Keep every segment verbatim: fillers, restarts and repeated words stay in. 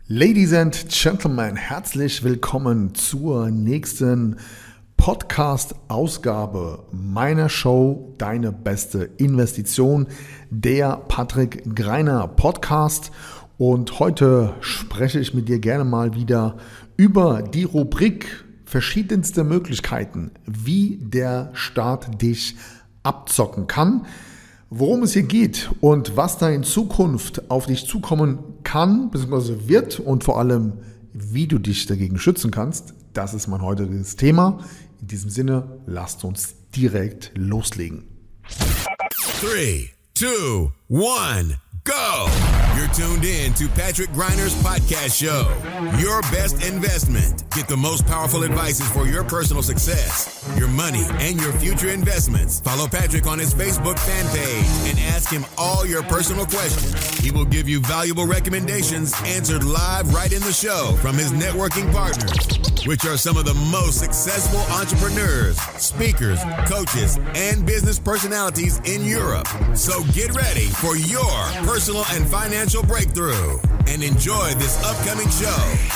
Ladies and Gentlemen, herzlich willkommen zur nächsten Podcast-Ausgabe meiner Show Deine beste Investition, der Patrick Greiner Podcast. Und heute spreche ich mit dir gerne mal wieder über die Rubrik verschiedenste Möglichkeiten, wie der Staat dich abzocken kann. Worum es hier geht und was da in Zukunft auf dich zukommen kann bzw. wird und vor allem, wie du dich dagegen schützen kannst, das ist mein heutiges Thema. In diesem Sinne, lasst uns direkt loslegen. Three, two, one, go! You're tuned in to Patrick Greiner's podcast show. Your best investment. Get the most powerful advices for your personal success, your money, and your future investments. Follow Patrick on his Facebook fan page and ask him all your personal questions. He will give you valuable recommendations answered live right in the show from his networking partners, which are some of the most successful entrepreneurs, speakers, coaches, and business personalities in Europe. So get ready for your personal and financial breakthrough and enjoy this upcoming show.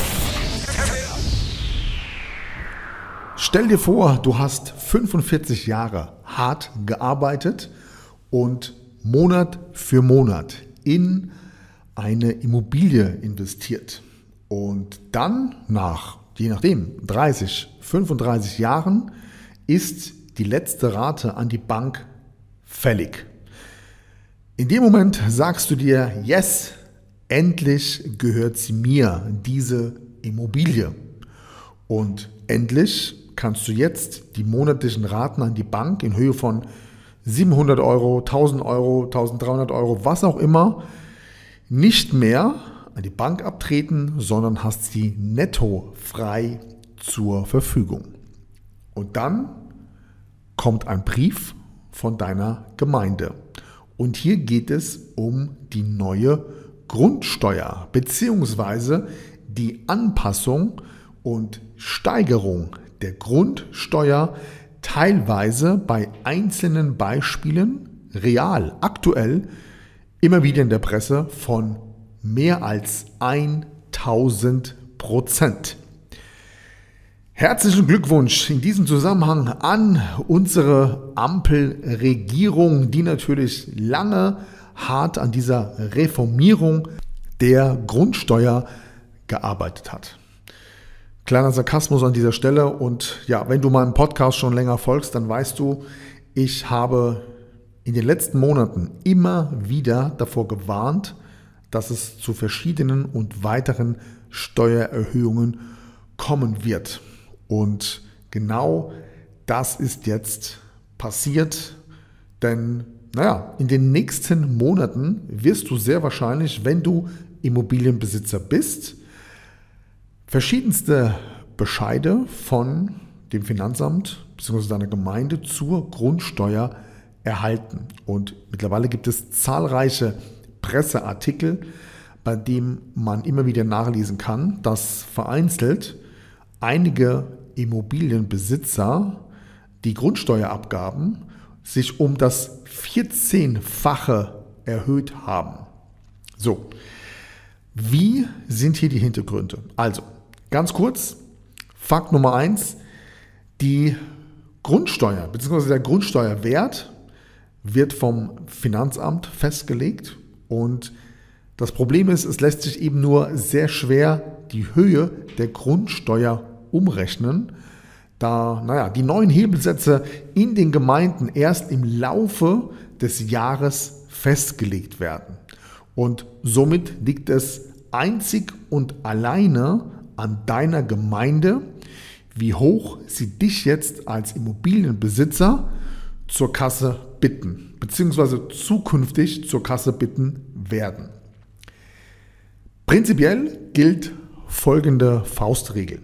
Stell dir vor, du hast fünfundvierzig Jahre hart gearbeitet und Monat für Monat in eine Immobilie investiert. Und dann nach, je nachdem, dreißig, fünfunddreißig Jahren ist die letzte Rate an die Bank fällig. In dem Moment sagst du dir, yes, endlich gehört sie mir, diese Immobilie. Und endlich kannst du jetzt die monatlichen Raten an die Bank in Höhe von siebenhundert Euro, tausend Euro, dreizehnhundert Euro, was auch immer, nicht mehr an die Bank abtreten, sondern hast sie netto frei zur Verfügung. Und dann kommt ein Brief von deiner Gemeinde. Und hier geht es um die neue Grundsteuer bzw. die Anpassung und Steigerung der Grundsteuer, teilweise bei einzelnen Beispielen, real, aktuell, immer wieder in der Presse von mehr als tausend Prozent. Herzlichen Glückwunsch in diesem Zusammenhang an unsere Ampelregierung, die natürlich lange hart an dieser Reformierung der Grundsteuer gearbeitet hat. Kleiner Sarkasmus an dieser Stelle und ja, wenn du meinem Podcast schon länger folgst, dann weißt du, ich habe in den letzten Monaten immer wieder davor gewarnt, dass es zu verschiedenen und weiteren Steuererhöhungen kommen wird. Und genau das ist jetzt passiert, denn naja, in den nächsten Monaten wirst du sehr wahrscheinlich, wenn du Immobilienbesitzer bist, verschiedenste Bescheide von dem Finanzamt bzw. deiner Gemeinde zur Grundsteuer erhalten. Und mittlerweile gibt es zahlreiche Presseartikel, bei denen man immer wieder nachlesen kann, dass vereinzelt einige Immobilienbesitzer die Grundsteuerabgaben sich um das vierzehnfache erhöht haben. So, wie sind hier die Hintergründe? Also, ganz kurz, Fakt Nummer eins, die Grundsteuer bzw. der Grundsteuerwert wird vom Finanzamt festgelegt und das Problem ist, es lässt sich eben nur sehr schwer die Höhe der Grundsteuer umrechnen, da naja, die neuen Hebelsätze in den Gemeinden erst im Laufe des Jahres festgelegt werden. Und somit liegt es einzig und alleine an deiner Gemeinde, wie hoch sie dich jetzt als Immobilienbesitzer zur Kasse bitten, beziehungsweise zukünftig zur Kasse bitten werden. Prinzipiell gilt folgende Faustregel.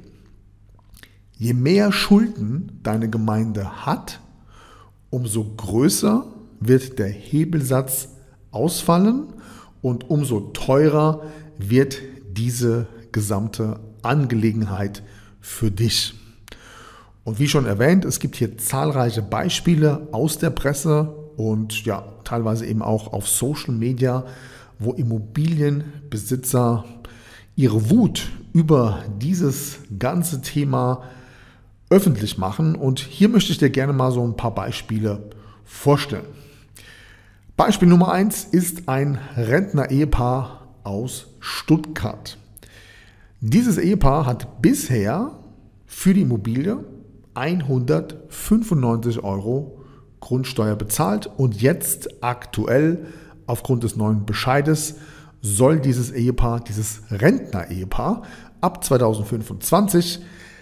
Je mehr Schulden deine Gemeinde hat, umso größer wird der Hebelsatz ausfallen und umso teurer wird diese gesamte Angelegenheit für dich. Und wie schon erwähnt, es gibt hier zahlreiche Beispiele aus der Presse und ja, teilweise eben auch auf Social Media, wo Immobilienbesitzer ihre Wut über dieses ganze Thema öffentlich machen. Und hier möchte ich dir gerne mal so ein paar Beispiele vorstellen. Beispiel Nummer eins ist ein Rentner-Ehepaar aus Stuttgart. Dieses Ehepaar hat bisher für die Immobilie hundertfünfundneunzig Euro Grundsteuer bezahlt und jetzt aktuell aufgrund des neuen Bescheides soll dieses Ehepaar, dieses Rentner-Ehepaar ab zweitausendfünfundzwanzig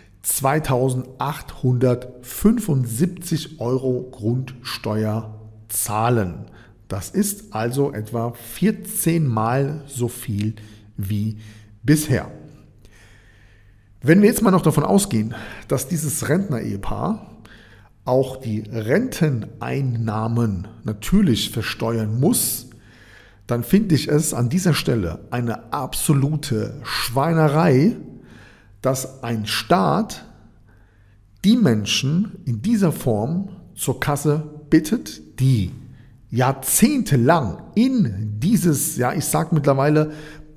zweitausendachthundertfünfundsiebzig Euro Grundsteuer zahlen. Das ist also etwa vierzehn Mal so viel wie bisher. Wenn wir jetzt mal noch davon ausgehen, dass dieses Rentner-Ehepaar auch die Renteneinnahmen natürlich versteuern muss, dann finde ich es an dieser Stelle eine absolute Schweinerei, dass ein Staat die Menschen in dieser Form zur Kasse bittet, die jahrzehntelang in dieses, ja ich sage mittlerweile,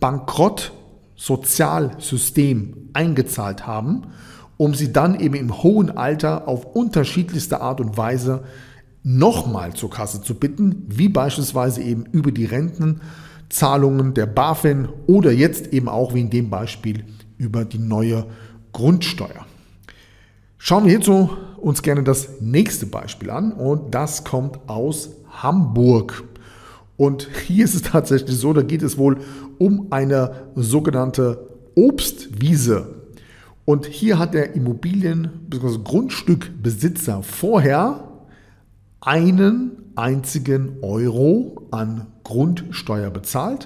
Bankrott-Sozialsystem eingezahlt haben, um sie dann eben im hohen Alter auf unterschiedlichste Art und Weise nochmal zur Kasse zu bitten, wie beispielsweise eben über die Rentenzahlungen der BaFin oder jetzt eben auch wie in dem Beispiel über die neue Grundsteuer. Schauen wir hierzu uns gerne das nächste Beispiel an und das kommt aus Hamburg. Und hier ist es tatsächlich so, da geht es wohl um eine sogenannte Obstwiese. Und hier hat der Immobilien- bzw. Grundstückbesitzer vorher einen einzigen Euro an Grundsteuer bezahlt.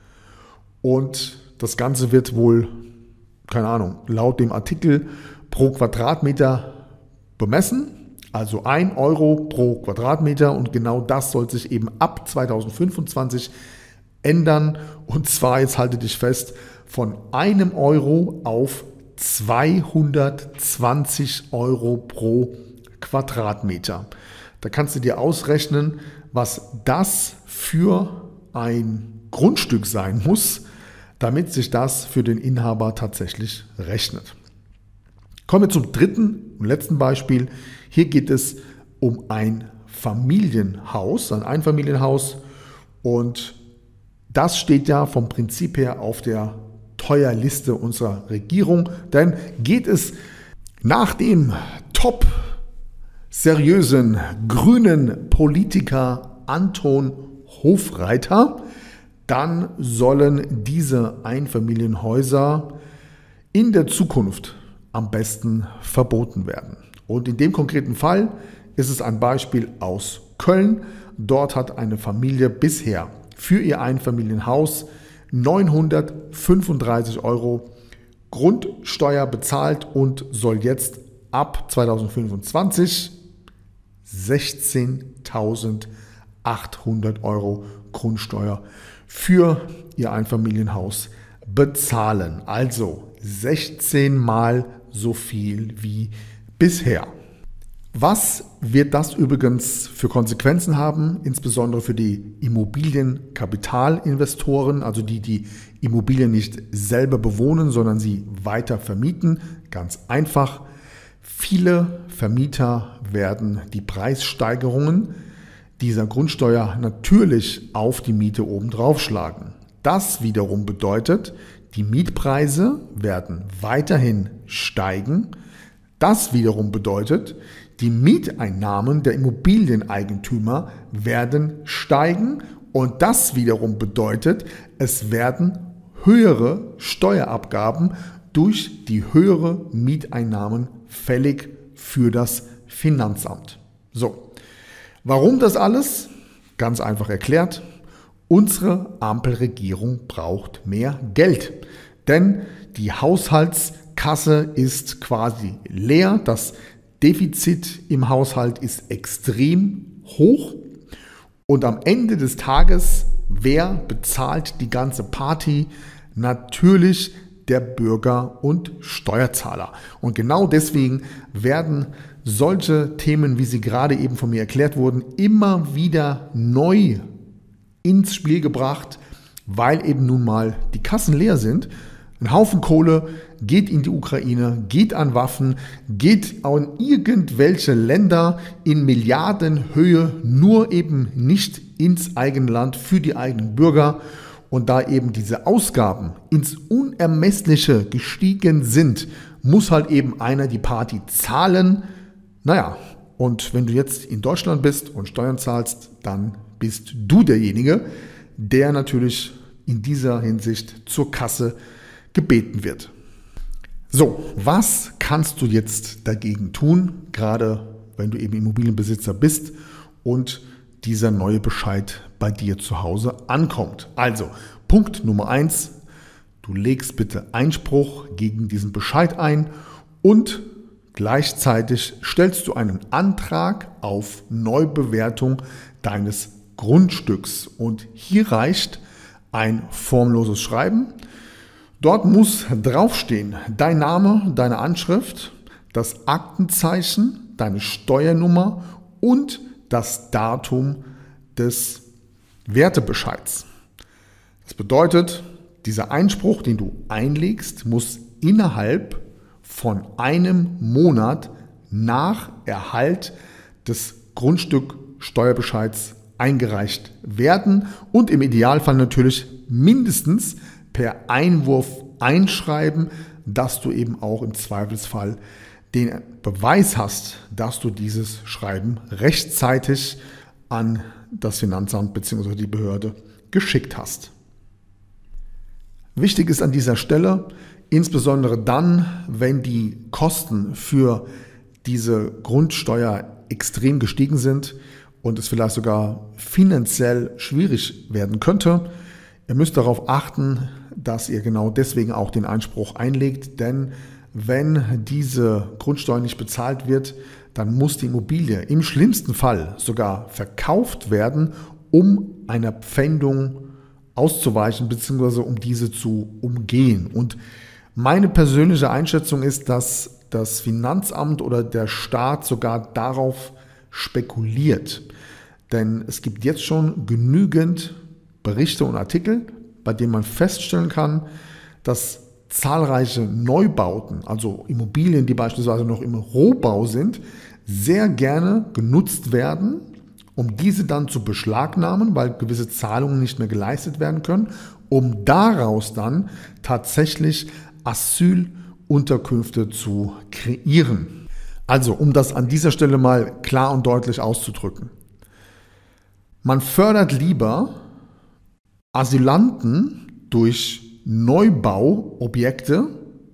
Und das Ganze wird wohl, keine Ahnung, laut dem Artikel pro Quadratmeter bemessen. Also ein Euro pro Quadratmeter und genau das soll sich eben ab zweitausendfünfundzwanzig ändern. Und zwar, jetzt halte dich fest, von einem Euro auf zweihundertzwanzig Euro pro Quadratmeter. Da kannst du dir ausrechnen, was das für ein Grundstück sein muss, damit sich das für den Inhaber tatsächlich rechnet. Kommen wir zum dritten und letzten Beispiel. Hier geht es um ein Familienhaus, ein Einfamilienhaus und das steht ja vom Prinzip her auf der Teuerliste unserer Regierung, denn geht es nach dem top seriösen grünen Politiker Anton Hofreiter, dann sollen diese Einfamilienhäuser in der Zukunft am besten verboten werden. Und in dem konkreten Fall ist es ein Beispiel aus Köln. Dort hat eine Familie bisher für ihr Einfamilienhaus neunhundertfünfunddreißig Euro Grundsteuer bezahlt und soll jetzt ab zweitausendfünfundzwanzig sechzehntausendachthundert Euro Grundsteuer für ihr Einfamilienhaus bezahlen. Also sechzehn Mal so viel wie bisher. Was wird das übrigens für Konsequenzen haben, insbesondere für die Immobilienkapitalinvestoren, also die die Immobilien nicht selber bewohnen, sondern sie weiter vermieten? Ganz einfach, viele Vermieter werden die Preissteigerungen dieser Grundsteuer natürlich auf die Miete obendrauf schlagen. Das wiederum bedeutet, die Mietpreise werden weiterhin steigen. Das wiederum bedeutet, die Mieteinnahmen der Immobilieneigentümer werden steigen und das wiederum bedeutet, es werden höhere Steuerabgaben durch die höhere Mieteinnahmen fällig für das Finanzamt. So, warum das alles? Ganz einfach erklärt, unsere Ampelregierung braucht mehr Geld, denn die Haushaltskasse ist quasi leer, das Defizit im Haushalt ist extrem hoch und am Ende des Tages, wer bezahlt die ganze Party? Natürlich der Bürger und Steuerzahler. Und genau deswegen werden solche Themen, wie sie gerade eben von mir erklärt wurden, immer wieder neu ins Spiel gebracht, weil eben nun mal die Kassen leer sind. Ein Haufen Kohle geht in die Ukraine, geht an Waffen, geht an irgendwelche Länder in Milliardenhöhe, nur eben nicht ins eigene Land für die eigenen Bürger. Und da eben diese Ausgaben ins Unermessliche gestiegen sind, muss halt eben einer die Party zahlen. Naja, und wenn du jetzt in Deutschland bist und Steuern zahlst, dann bist du derjenige, der natürlich in dieser Hinsicht zur Kasse gebeten wird. So, was kannst du jetzt dagegen tun, gerade wenn du eben Immobilienbesitzer bist und dieser neue Bescheid bei dir zu Hause ankommt? Also, Punkt Nummer eins, du legst bitte Einspruch gegen diesen Bescheid ein und gleichzeitig stellst du einen Antrag auf Neubewertung deines Grundstücks. Und hier reicht ein formloses Schreiben. Dort muss draufstehen dein Name, deine Anschrift, das Aktenzeichen, deine Steuernummer und das Datum des Wertebescheids. Das bedeutet, dieser Einspruch, den du einlegst, muss innerhalb von einem Monat nach Erhalt des Grundstücksteuerbescheids eingereicht werden und im Idealfall natürlich mindestens per Einwurf einschreiben, dass du eben auch im Zweifelsfall den Beweis hast, dass du dieses Schreiben rechtzeitig an das Finanzamt bzw. die Behörde geschickt hast. Wichtig ist an dieser Stelle, insbesondere dann, wenn die Kosten für diese Grundsteuer extrem gestiegen sind und es vielleicht sogar finanziell schwierig werden könnte, ihr müsst darauf achten, dass ihr genau deswegen auch den Einspruch einlegt, denn wenn diese Grundsteuer nicht bezahlt wird, dann muss die Immobilie im schlimmsten Fall sogar verkauft werden, um einer Pfändung auszuweichen bzw. um diese zu umgehen. Und meine persönliche Einschätzung ist, dass das Finanzamt oder der Staat sogar darauf spekuliert. Denn es gibt jetzt schon genügend Berichte und Artikel, bei denen man feststellen kann, dass zahlreiche Neubauten, also Immobilien, die beispielsweise noch im Rohbau sind, sehr gerne genutzt werden, um diese dann zu beschlagnahmen, weil gewisse Zahlungen nicht mehr geleistet werden können, um daraus dann tatsächlich Asylunterkünfte zu kreieren. Also, um das an dieser Stelle mal klar und deutlich auszudrücken. Man fördert lieber Asylanten durch Neubauobjekte,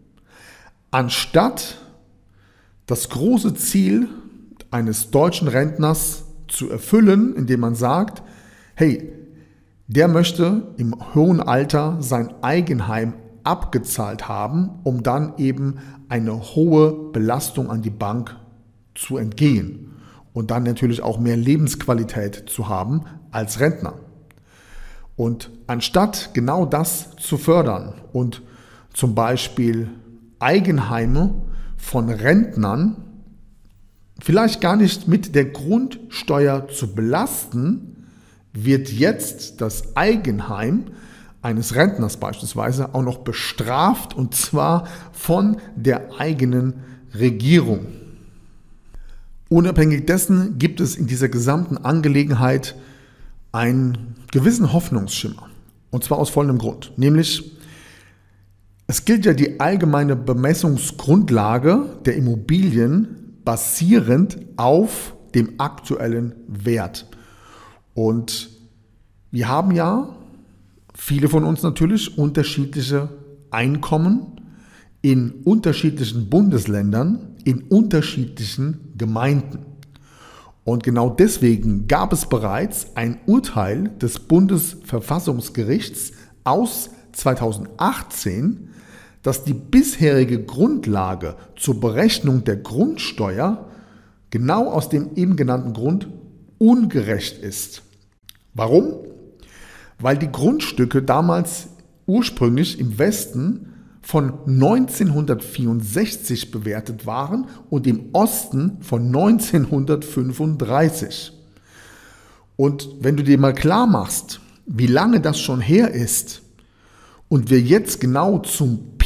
anstatt das große Ziel eines deutschen Rentners zu erfüllen, indem man sagt, hey, der möchte im hohen Alter sein Eigenheim abgezahlt haben, um dann eben eine hohe Belastung an die Bank zu entgehen und dann natürlich auch mehr Lebensqualität zu haben als Rentner. Und anstatt genau das zu fördern und zum Beispiel Eigenheime von Rentnern vielleicht gar nicht mit der Grundsteuer zu belasten, wird jetzt das Eigenheim eines Rentners beispielsweise auch noch bestraft, und zwar von der eigenen Regierung. Unabhängig dessen gibt es in dieser gesamten Angelegenheit einen gewissen Hoffnungsschimmer. Und zwar aus folgendem Grund. Nämlich, es gilt ja die allgemeine Bemessungsgrundlage der Immobilien basierend auf dem aktuellen Wert. Und wir haben ja, viele von uns natürlich, unterschiedliche Einkommen in unterschiedlichen Bundesländern, in unterschiedlichen Gemeinden. Und genau deswegen gab es bereits ein Urteil des Bundesverfassungsgerichts aus zweitausendachtzehn, dass die bisherige Grundlage zur Berechnung der Grundsteuer genau aus dem eben genannten Grund ungerecht ist. Warum? Weil die Grundstücke damals ursprünglich im Westen von neunzehnhundertvierundsechzig bewertet waren und im Osten von neunzehnhundertfünfunddreißig. Und wenn du dir mal klar machst, wie lange das schon her ist und wir jetzt genau zum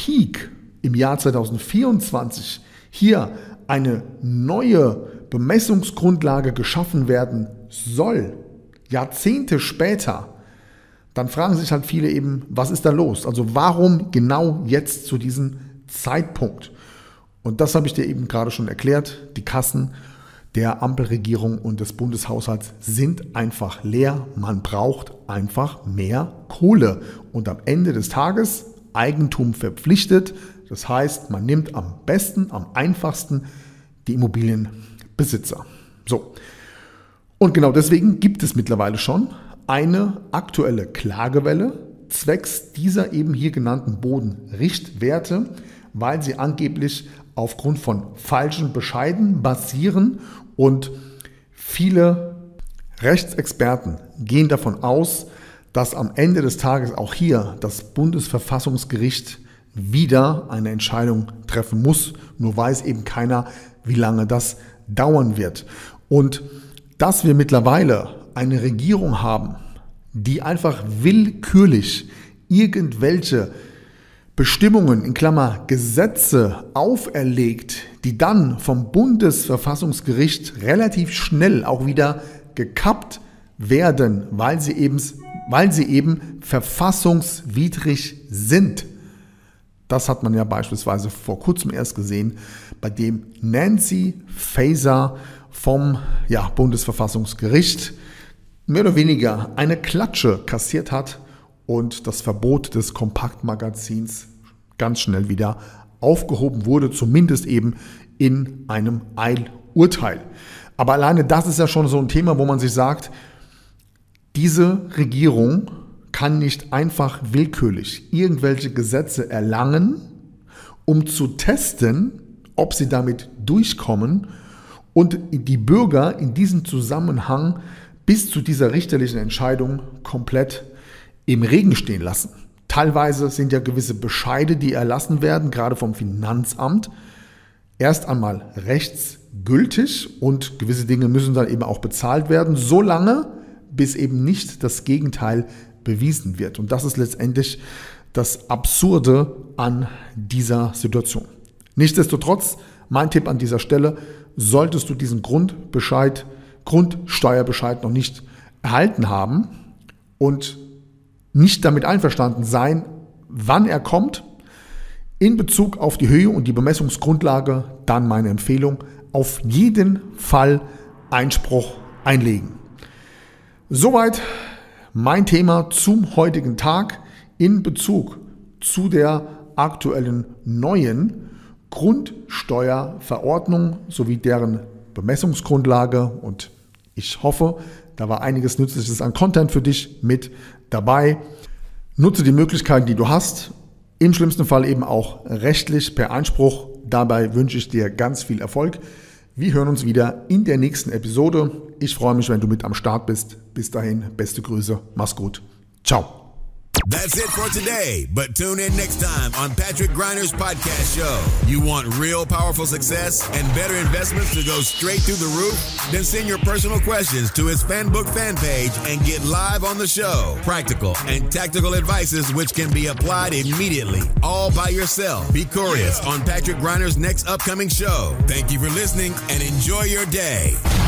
Peak im Jahr zwanzig vierundzwanzig hier eine neue Bemessungsgrundlage geschaffen werden soll, Jahrzehnte später, dann fragen sich halt viele eben, was ist da los? Also warum genau jetzt zu diesem Zeitpunkt? Und das habe ich dir eben gerade schon erklärt. Die Kassen der Ampelregierung und des Bundeshaushalts sind einfach leer. Man braucht einfach mehr Kohle. Und am Ende des Tages Eigentum verpflichtet. Das heißt, man nimmt am besten, am einfachsten die Immobilienbesitzer. So. Und genau deswegen gibt es mittlerweile schon eine aktuelle Klagewelle zwecks dieser eben hier genannten Bodenrichtwerte, weil sie angeblich aufgrund von falschen Bescheiden basieren und viele Rechtsexperten gehen davon aus, dass am Ende des Tages auch hier das Bundesverfassungsgericht wieder eine Entscheidung treffen muss, nur weiß eben keiner, wie lange das dauern wird. Und dass wir mittlerweile eine Regierung haben, die einfach willkürlich irgendwelche Bestimmungen, in Klammer Gesetze auferlegt, die dann vom Bundesverfassungsgericht relativ schnell auch wieder gekappt werden, weil sie eben, weil sie eben verfassungswidrig sind. Das hat man ja beispielsweise vor kurzem erst gesehen, bei dem Nancy Faeser vom ja, Bundesverfassungsgericht mehr oder weniger eine Klatsche kassiert hat und das Verbot des Kompaktmagazins ganz schnell wieder aufgehoben wurde, zumindest eben in einem Eilurteil. Aber alleine das ist ja schon so ein Thema, wo man sich sagt, diese Regierung kann nicht einfach willkürlich irgendwelche Gesetze erlangen, um zu testen, ob sie damit durchkommen und die Bürger in diesem Zusammenhang bis zu dieser richterlichen Entscheidung komplett im Regen stehen lassen. Teilweise sind ja gewisse Bescheide, die erlassen werden, gerade vom Finanzamt, erst einmal rechtsgültig und gewisse Dinge müssen dann eben auch bezahlt werden, solange bis eben nicht das Gegenteil bewiesen wird. Und das ist letztendlich das Absurde an dieser Situation. Nichtsdestotrotz, mein Tipp an dieser Stelle, solltest du diesen Grundbescheid, Grundsteuerbescheid noch nicht erhalten haben und nicht damit einverstanden sein, wann er kommt, in Bezug auf die Höhe und die Bemessungsgrundlage, dann meine Empfehlung, auf jeden Fall Einspruch einlegen. Soweit mein Thema zum heutigen Tag in Bezug zu der aktuellen neuen Grundsteuerverordnung sowie deren Bemessungsgrundlage und ich hoffe, da war einiges Nützliches an Content für dich mit dabei. Nutze die Möglichkeiten, die du hast, im schlimmsten Fall eben auch rechtlich per Einspruch. Dabei wünsche ich dir ganz viel Erfolg. Wir hören uns wieder in der nächsten Episode. Ich freue mich, wenn du mit am Start bist. Bis dahin, beste Grüße, mach's gut. Ciao. That's it for today, but tune in next time on Patrick Griner's podcast show. You want real powerful success and better investments to go straight through the roof? Then send your personal questions to his FanBook fan page and get live on the show. Practical and tactical advices which can be applied immediately, all by yourself. Be curious on Patrick Griner's next upcoming show. Thank you for listening and enjoy your day.